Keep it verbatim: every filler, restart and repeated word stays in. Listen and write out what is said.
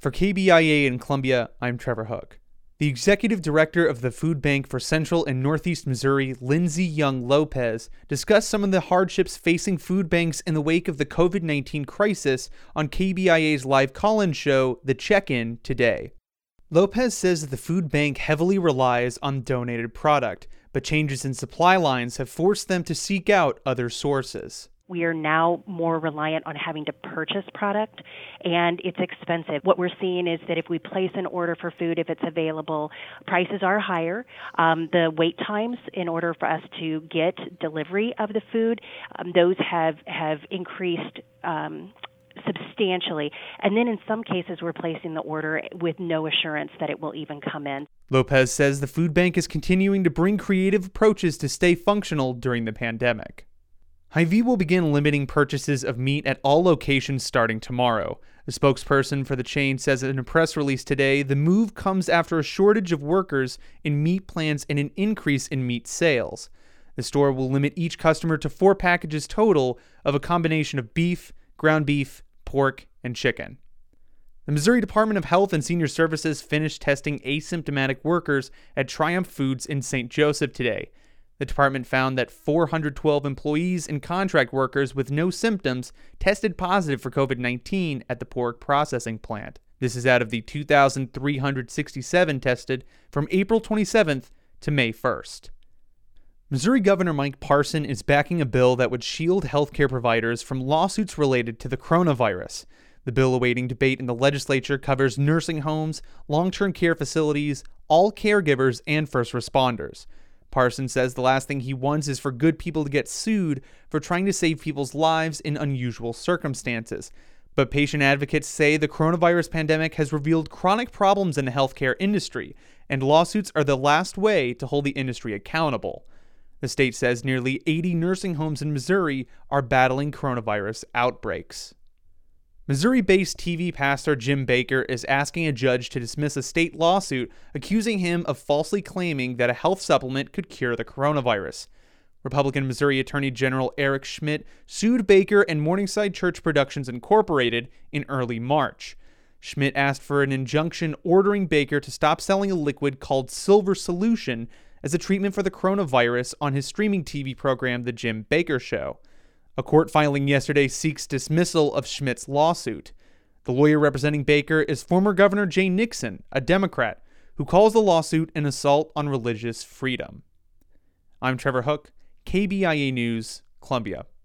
For K B I A in Columbia, I'm Trevor Hook. The executive director of the Food Bank for Central and Northeast Missouri, Lindsay Young Lopez, discussed some of the hardships facing food banks in the wake of the covid nineteen crisis on K B I A's live call-in show, The Check-In, today. Lopez says that the food bank heavily relies on donated product, but changes in supply lines have forced them to seek out other sources. We are now more reliant on having to purchase product, and it's expensive. What we're seeing is that if we place an order for food, if it's available, prices are higher. Um, the wait times in order for us to get delivery of the food, um, those have, have increased um, substantially. And then in some cases, we're placing the order with no assurance that it will even come in. Lopez says the food bank is continuing to bring creative approaches to stay functional during the pandemic. Hy-Vee will begin limiting purchases of meat at all locations starting tomorrow. A spokesperson for the chain says in a press release today, the move comes after a shortage of workers in meat plants and an increase in meat sales. The store will limit each customer to four packages total of a combination of beef, ground beef, pork, and chicken. The Missouri Department of Health and Senior Services finished testing asymptomatic workers at Triumph Foods in Saint Joseph today. The department found that four hundred twelve employees and contract workers with no symptoms tested positive for covid nineteen at the pork processing plant. This is out of the two thousand three hundred sixty-seven tested from April twenty-seventh to May first. Missouri Governor Mike Parson is backing a bill that would shield healthcare providers from lawsuits related to the coronavirus. The bill awaiting debate in the legislature covers nursing homes, long-term care facilities, all caregivers, and first responders. Parson says the last thing he wants is for good people to get sued for trying to save people's lives in unusual circumstances. But patient advocates say the coronavirus pandemic has revealed chronic problems in the healthcare industry, and lawsuits are the last way to hold the industry accountable. The state says nearly eighty nursing homes in Missouri are battling coronavirus outbreaks. Missouri-based T V pastor Jim Bakker is asking a judge to dismiss a state lawsuit accusing him of falsely claiming that a health supplement could cure the coronavirus. Republican Missouri Attorney General Eric Schmidt sued Bakker and Morningside Church Productions Incorporated in early March. Schmidt asked for an injunction ordering Bakker to stop selling a liquid called Silver Solution as a treatment for the coronavirus on his streaming T V program, The Jim Bakker Show. A court filing yesterday seeks dismissal of Schmidt's lawsuit. The lawyer representing Bakker is former Governor Jay Nixon, a Democrat, who calls the lawsuit an assault on religious freedom. I'm Trevor Hook, K B I A News, Columbia.